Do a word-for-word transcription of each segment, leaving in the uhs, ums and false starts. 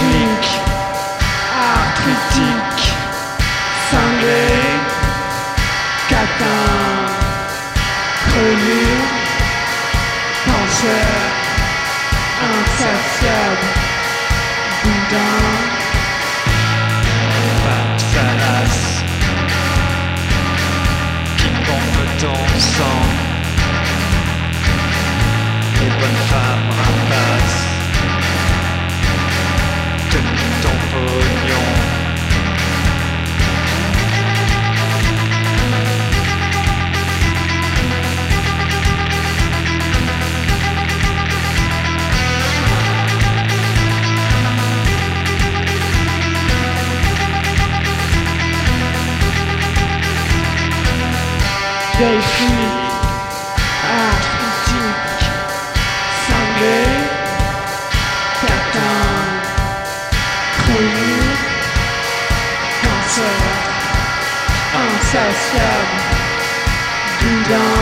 technique, arthritique, cinglé, catin, crevure, penseur, insatiable, boudin, femme salace, qui pompe ton sang, les bonnes femmes rapaces, tenue ton pognon. vieille fille, arthritique, cinglé, catin, crevure, penseur, insatiable, boudin,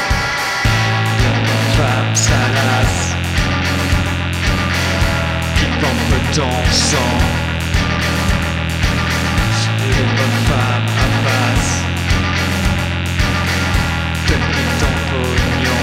Femme salace, qui pompe ton sang, les bonnes femmes rapaces, tenue ton pognon.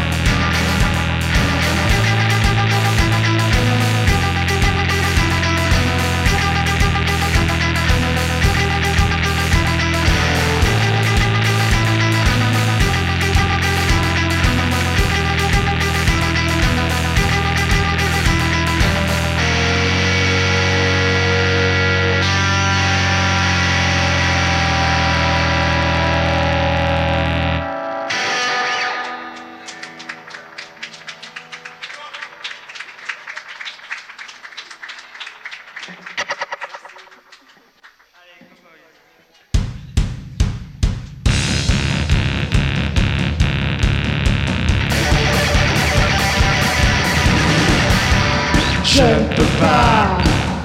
je ne peux pas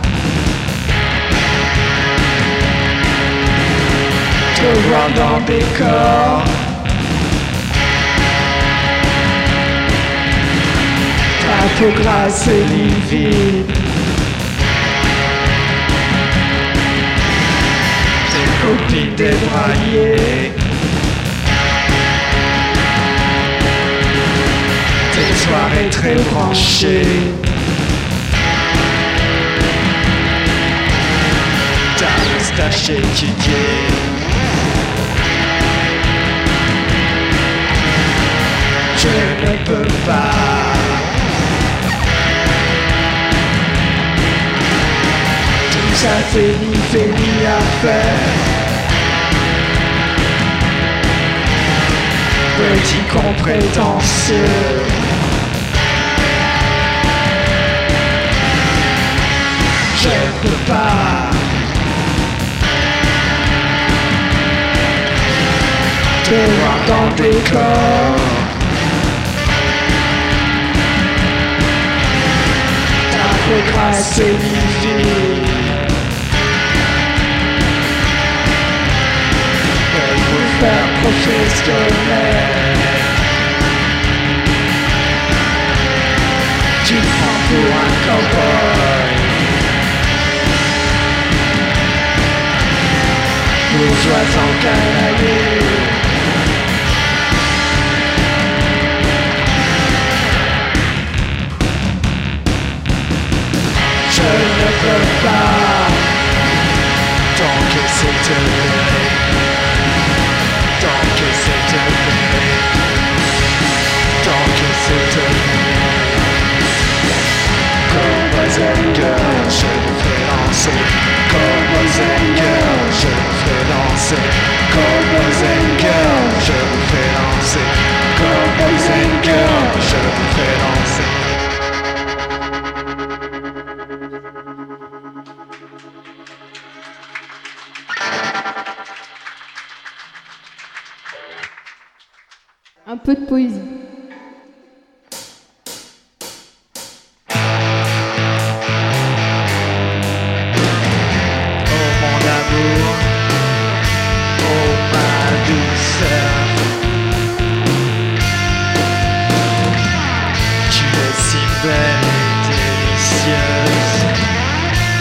te voir dans des corps. Ta peau grasse et livide, tes copines débraillées, tes soirées très branchées, ta moustache étudiée. Je ne peux pas tout ça fait ni fait ni à faire. Petit con prétentieux, je ne peux pas te voir dans des corps. Ta peau grasse et livide, elle veut faire professionnel. Tu te prends pour un cowboy, bourgeois encanaillé. Je ne peux pas Tant que c'est te plaît, tant que c'est te plaît, tant que c'est te plaît. Cowboys and girls, je vous fais danser. Cowboys and girls, je vous fais danser. Cowboys and girls, je vous fais danser. Cowboys and girls, je vous fais danser. Un peu de poésie. Oh mon amour, oh ma douceur, tu es si belle et délicieuse.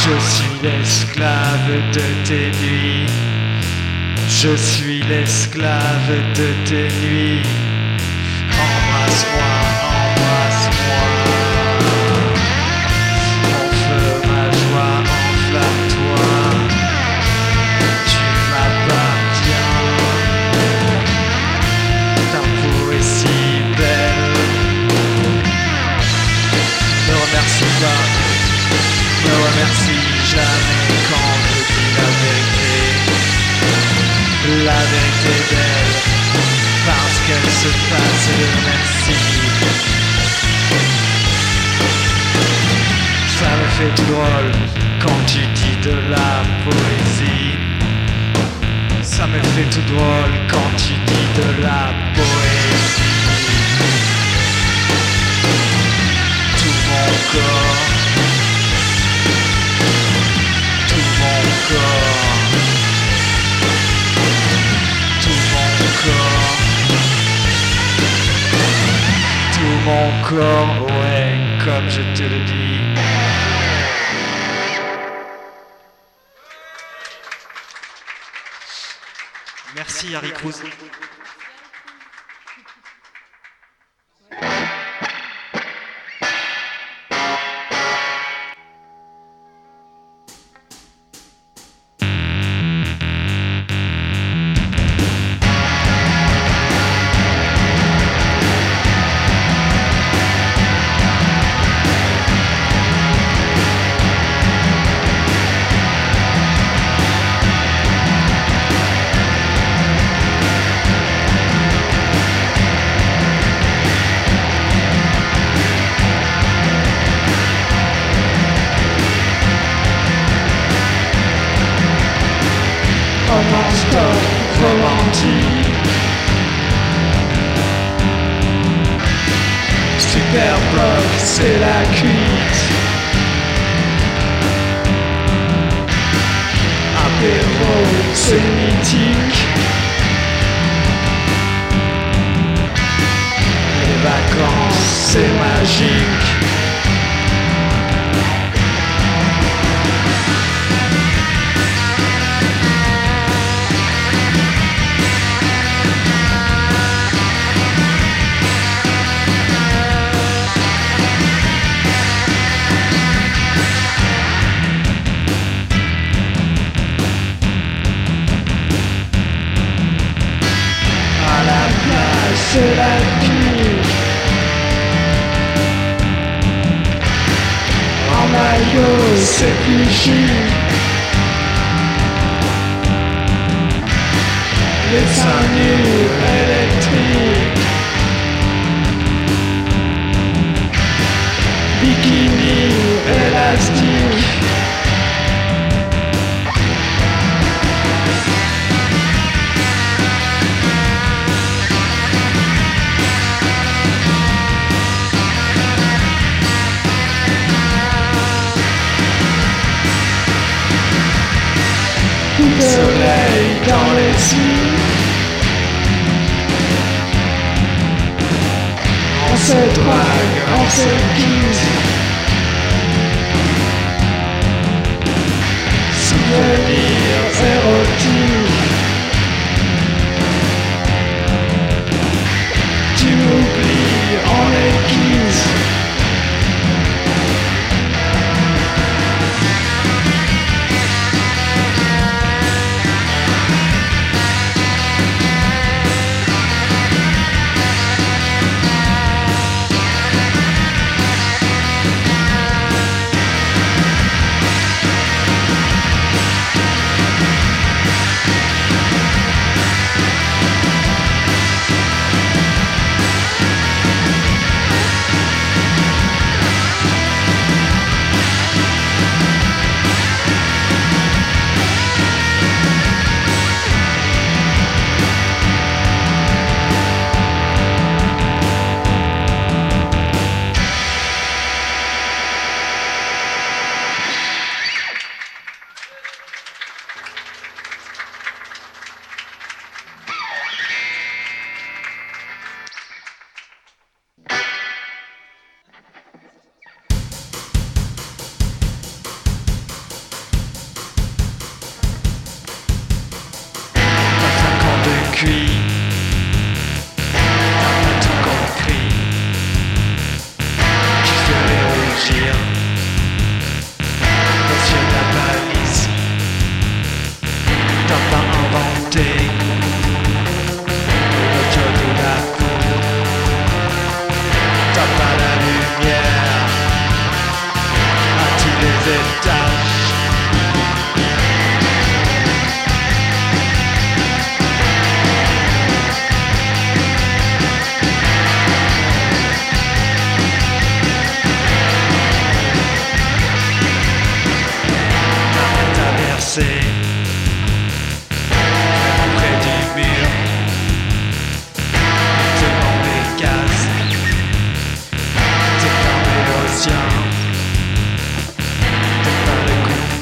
Je suis l'esclave de tes nuits. Je suis l'esclave de tes nuits. Embrasse-moi, embrasse-moi. Mon feu, ma joie, enflamme-toi. Tu m'appartiens. Ta peau est si belle. Ne remercie pas, ne remercie jamais quand je dis la vérité. La vérité est belle, parce qu'elle se passe de merci. Ça me fait tout drôle quand tu dis de la poésie. Ça me fait tout drôle quand tu dis de la poésie. Tout mon corps, tout mon corps, tout mon corps, tout mon corps, ouais, comme je te le dis. Merci Harry Cruz. Superblock, c'est la cuite. Apéro, c'est mythique. Les vacances, c'est magique. C'est la pique. En maillot, c'est plus chic. Les seins nus électriques. Bikini élastique. Soleil dans les cils. On se drague, on se quitte. Souvenirs érotiques. Tu m'oublies, on est quitte.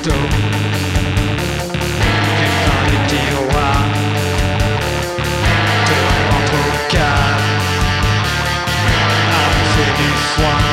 couteau. Quelqu'un les tiroirs, de rentre au calme, a fait du foin.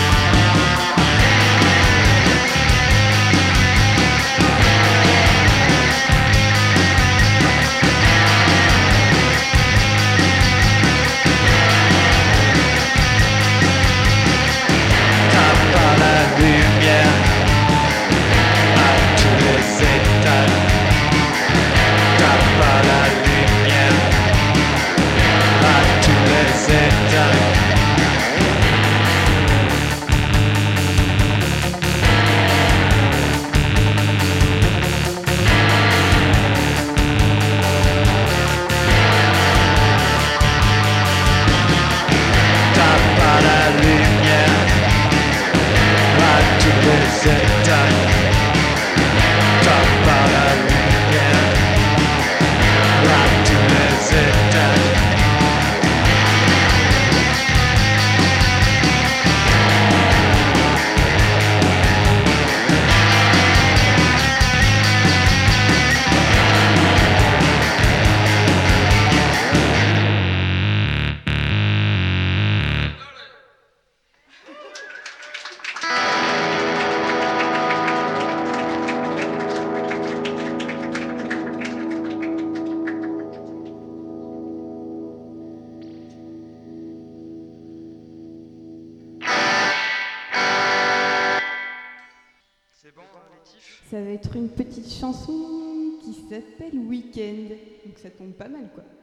Ça va être une petite chanson qui s'appelle Weekend. Donc ça tombe pas mal, quoi.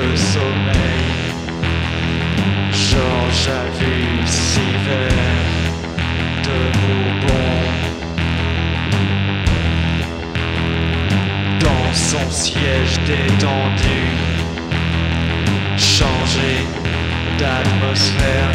le sommeil. Georges a vu six verres de Bourbon dans son siège détendu, changer d'atmosphère.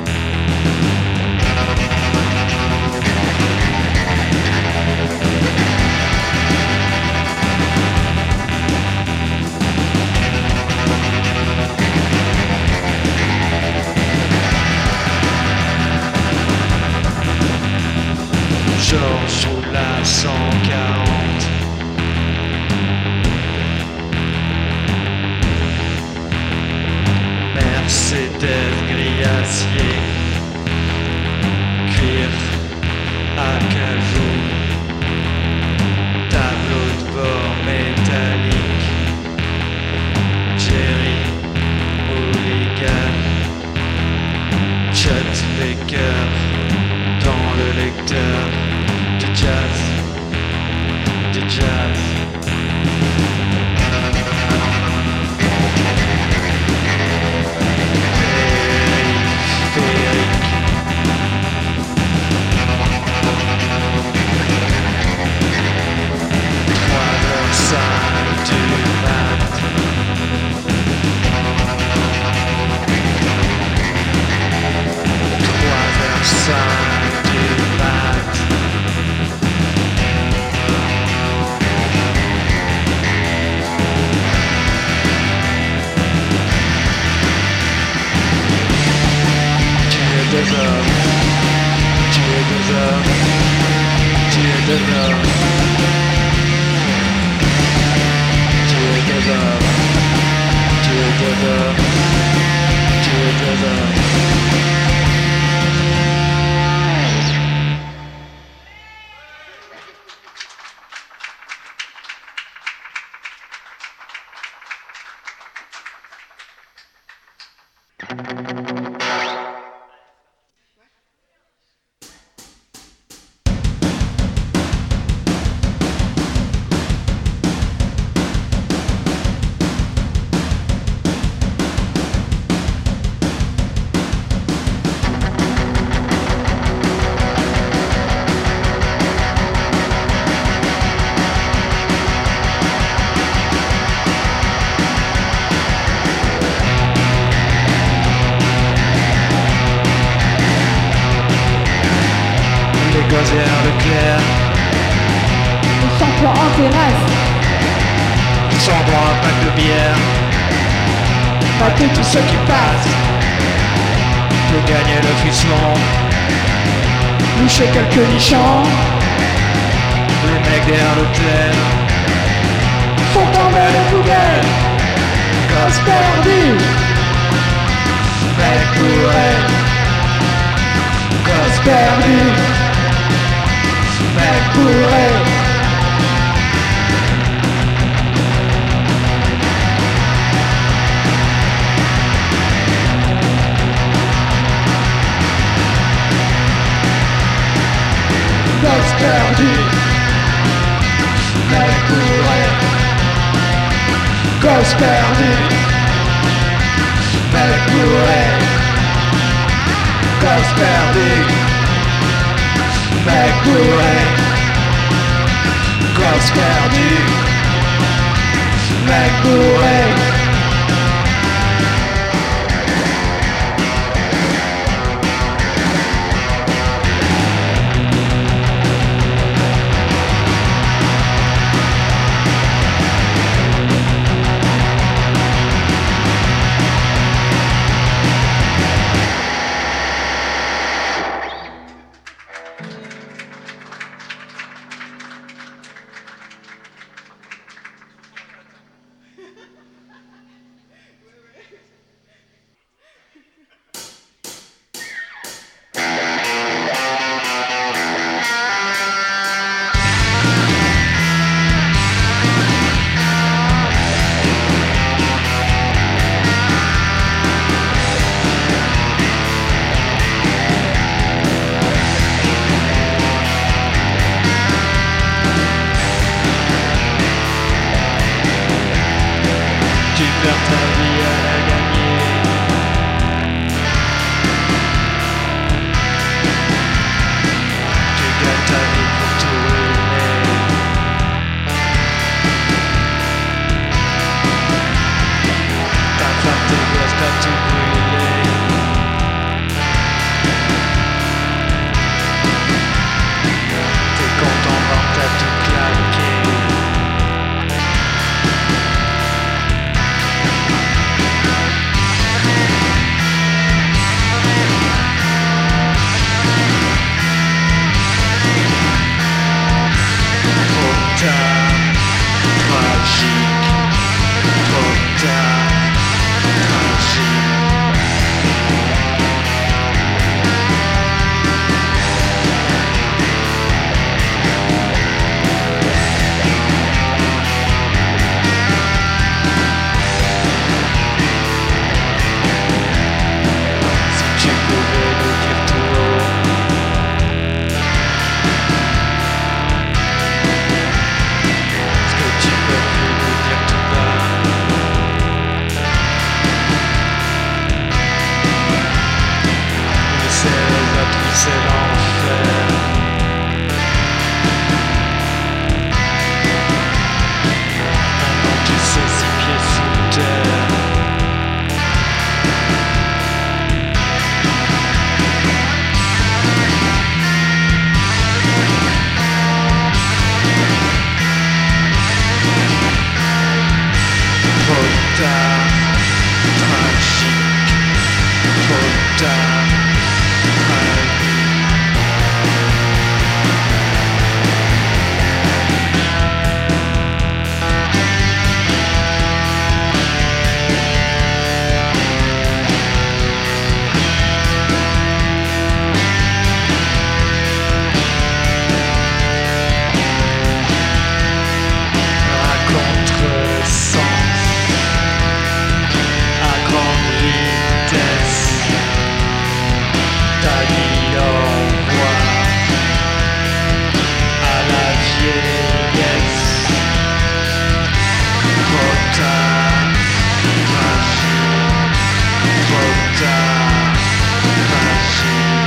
Georges roule à cent quarante. Mercedes gris acier, cuir acajou, tableau de bord métallique, Jerry Hooligan, Chet Baker dans le lecteur de jazz, de jazz. Tout ce qui passe pour gagner le frisson, boucher quelques nichons. Les mecs derrière l'hôtel font tomber les poubelles. Gosse perdu, mec bourré. Gosse perdu, mec bourré. Gosse perdu, mec bourré. Gosse perdu, mec bourré. Gosse perdu, mec bourré. Gosse perdu, mec bourré. tout brûler. T'es content quand t'as tout claqué. Trop tard, tragique. Trop tard, tragique. Si tu pouvais le dire tout haut, ce que tu peux plus le dire tout bas. Mais c'est les autres, c'est l'enfer. Maintenant tu sais six pieds sous terre. Trop tard, tragique. Trop tard, tragique. À contresens, à grande vitesse, t'as dit au revoir à la vieillesse. Trop tard, tragique. Trop tard, tragique.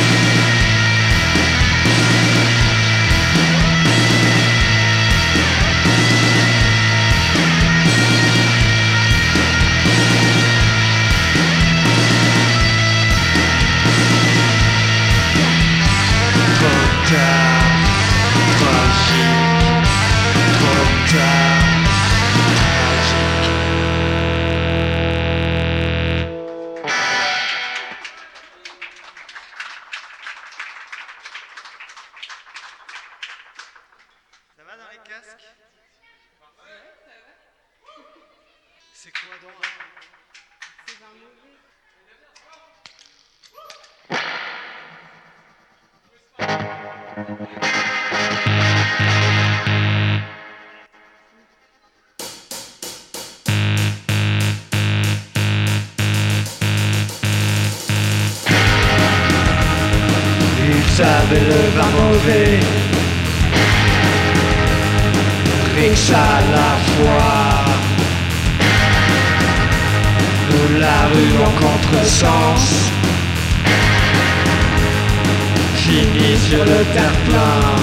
Trop tard, tragique. Trop tard, tragique. Ça va dans les casques? C'est quoi donc? C'est un mauvais. Ils avaient le vin mauvais, riches à la fois. Nous la rue en contresens, finit sur le terre-plein.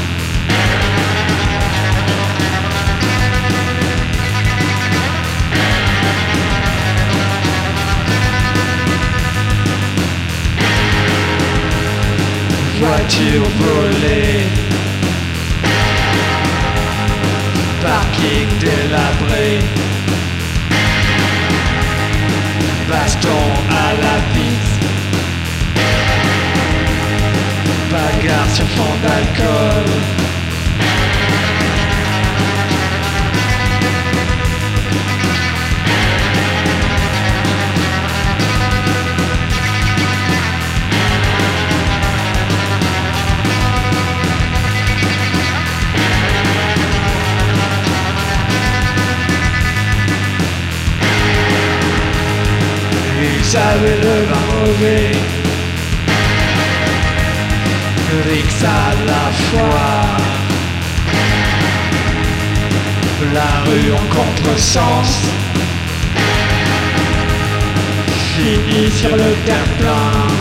Voiture volée, parking délabré, baston à la bite, bagarre sur fond d'alcool. Ils avaient le vin mauvais, rixe à la fois. La rue en contresens, finit sur le terre-plein.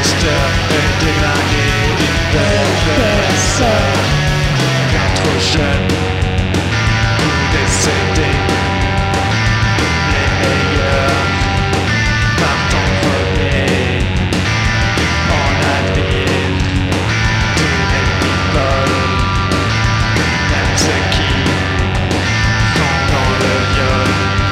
triste et déglingué, une belle personne, bien trop jeune pour décéder. Les meilleurs partent en premier, en admire tous les people, même ceux qui sont dans le viol.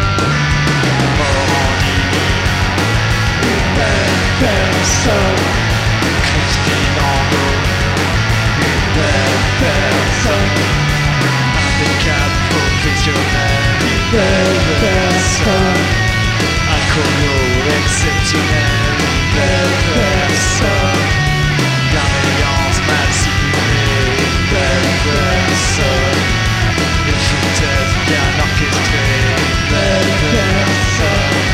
Personne, Christine Angot, une belle personne, impeccable, professionnel, une belle personne, un colo exceptionnel, une belle personne, bienveillance mal simulée, une belle personne, une foutaise bien orchestrée, une belle personne.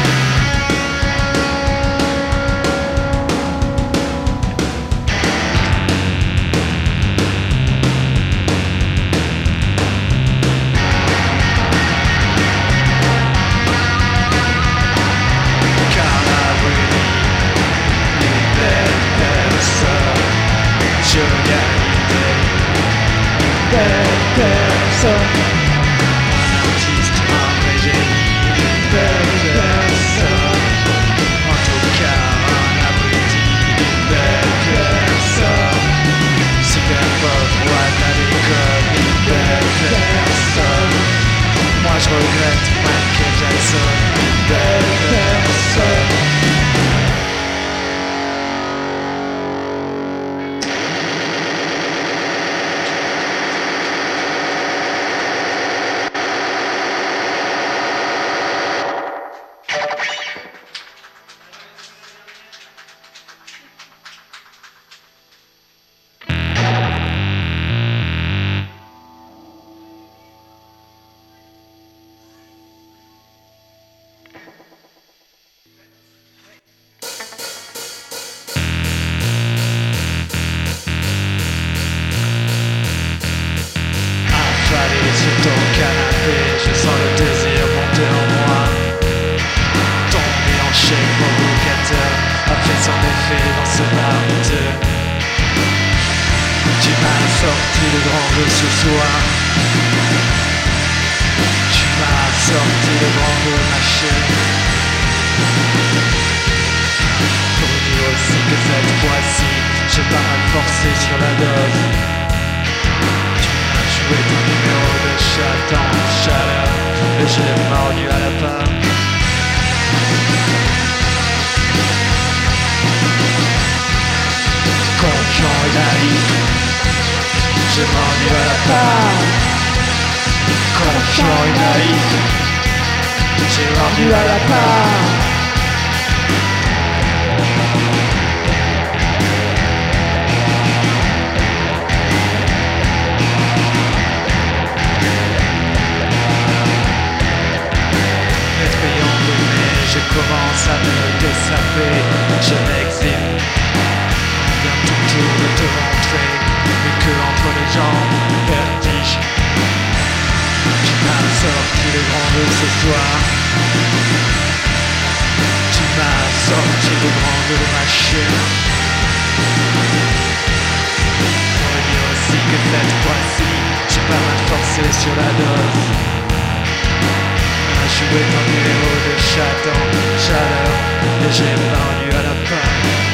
Personne, un artiste, un vrai génie, une belle personne, en tout cas un abruti, une belle personne, super pop, roi de la déconne, une belle personne, moi je regrette Michael Jackson, une belle personne. Sur ton canapé, je sens le désir monter en moi. Ton déhanché provocateur a fait son effet dans ce bar miteux. Tu m'as sorti le grand jeu ce soir. Tu m'as sorti le grand jeu mâché. Pour dire aussi que cette fois-ci, j'ai pas mal forcé sur la dose. Jouer ton numéro de chat en chaleur, et je l'ai mordu à la part. Confiant et naïf, j'ai mordu à la part. Confiant et naïf, j'ai mordu à la part. Je commence à me dessaper, je m'exhibe. Bien ton tour de te montrer, mais que entre les jambes, vertige. Tu m'as sorti le grand jeu ce soir. Tu m'as sorti le grand jeu de ma chienne. Pour dire aussi que cette fois-ci, j'ai pas mal forcé sur la dose. Jouer ton numéro de chat en chaleur, et j'ai mordu à la part.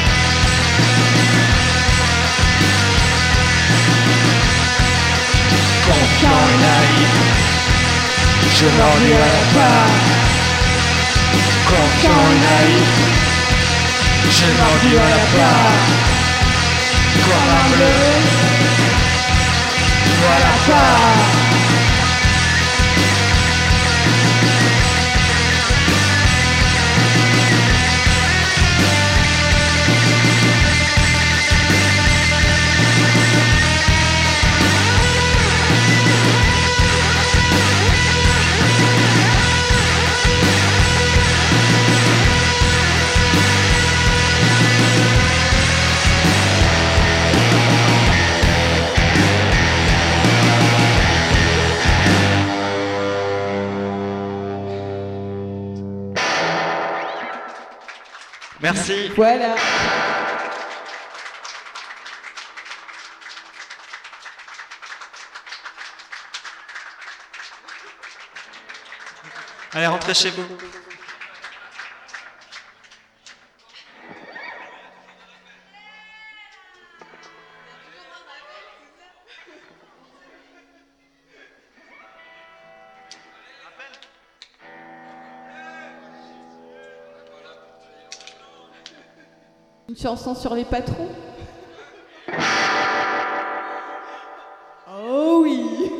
Confiant et naïf, j'ai mordu à la part. Confiant et naïf, j'ai mordu à la part. Comme un bleu, voilà pas. Merci. Voilà. Allez, rentrez chez vous. Une chanson sur les patrons? Oh oui!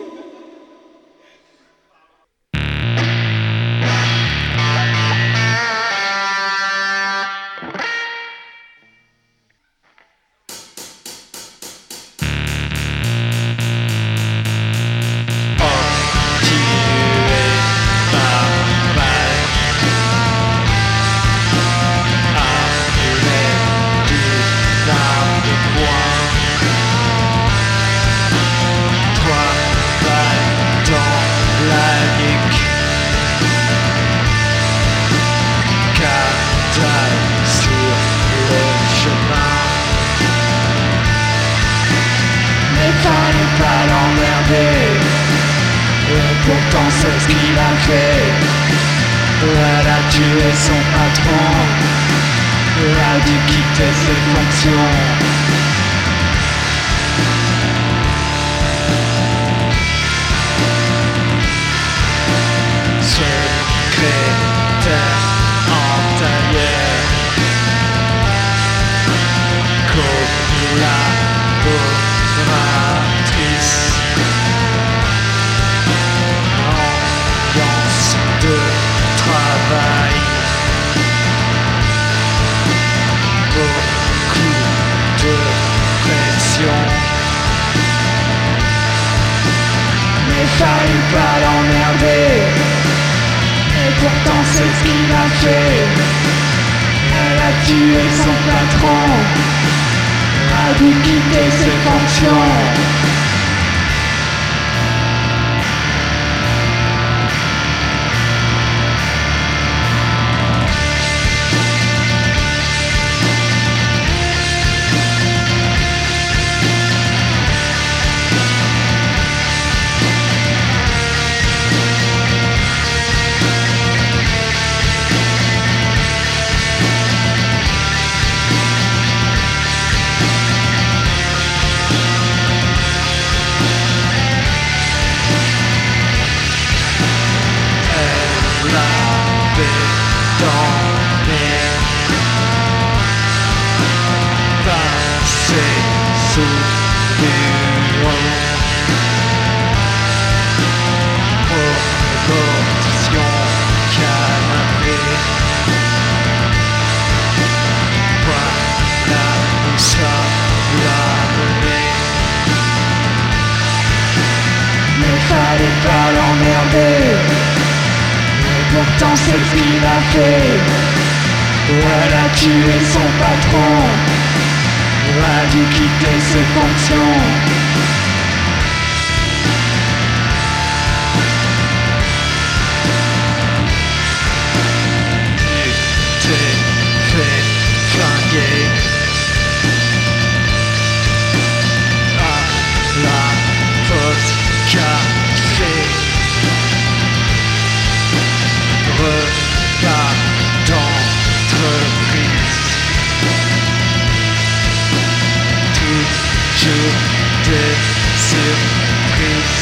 Pourtant c'est ce qu'il a fait. Elle a tué son patron, elle a dû quitter ses fonctions. Secrétaire en tailleur, collaboratrice, de travail, beaucoup de pression, mais fallait pas l'emmerder, et pourtant c'est ce qu'il a fait. Elle a tué son patron, a dû quitter ses fonctions. Fallait pas l'emmerder, mais pourtant c'est ce qu'il a fait. Elle a tué son patron, a dû quitter ses fonctions. Tu t'es fait flinguer à la poste café. Repas d'entreprise, toujours des surprises.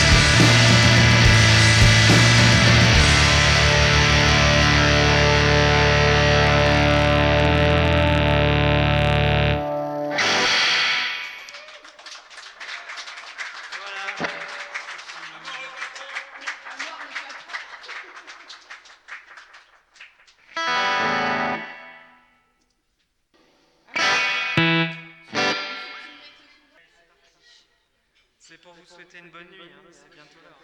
C'est pour vous souhaiter une bonne nuit, hein, c'est bientôt l'heure.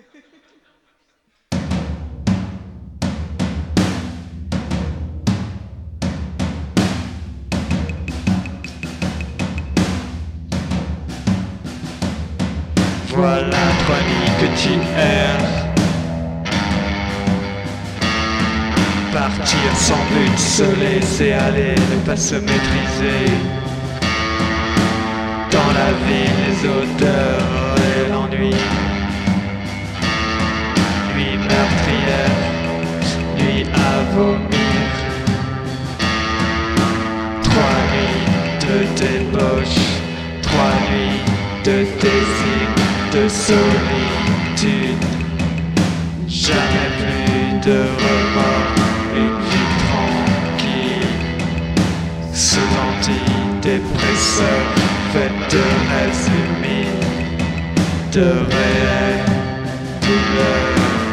Voilà trois nuits que tu erres, partir sans but, se laisser aller, ne pas se maîtriser. Dans la vie, les odeurs et l'ennui, nuit meurtrière, vomir. Trois nuits de débauche, trois nuits de désir, de solitude. Jamais plus de remords, une vie tranquille. Sous antidépresseur, faite de rêves humides, de réelles douleurs.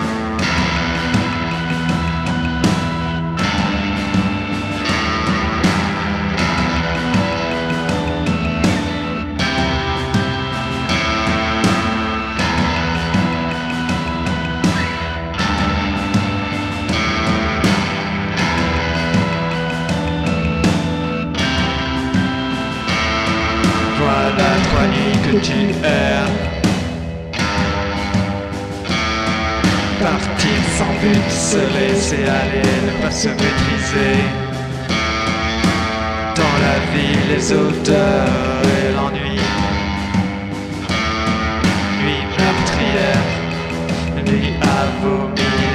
Voilà trois nuits que tu erres. Partir sans but, se laisser aller, ne pas se maîtriser. Dans la vie, les odeurs et l'ennui. Nuit meurtrière, nuit à vomir.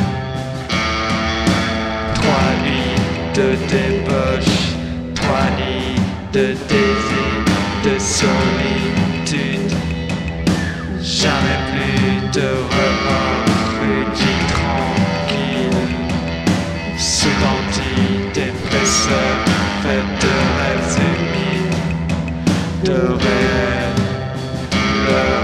Trois nuits de débauche, trois nuits de désir, de solitude. Jamais plus de remords, une vie tranquille. Sous l'antidépresseur, faite de rêves humides, de réelles douleurs.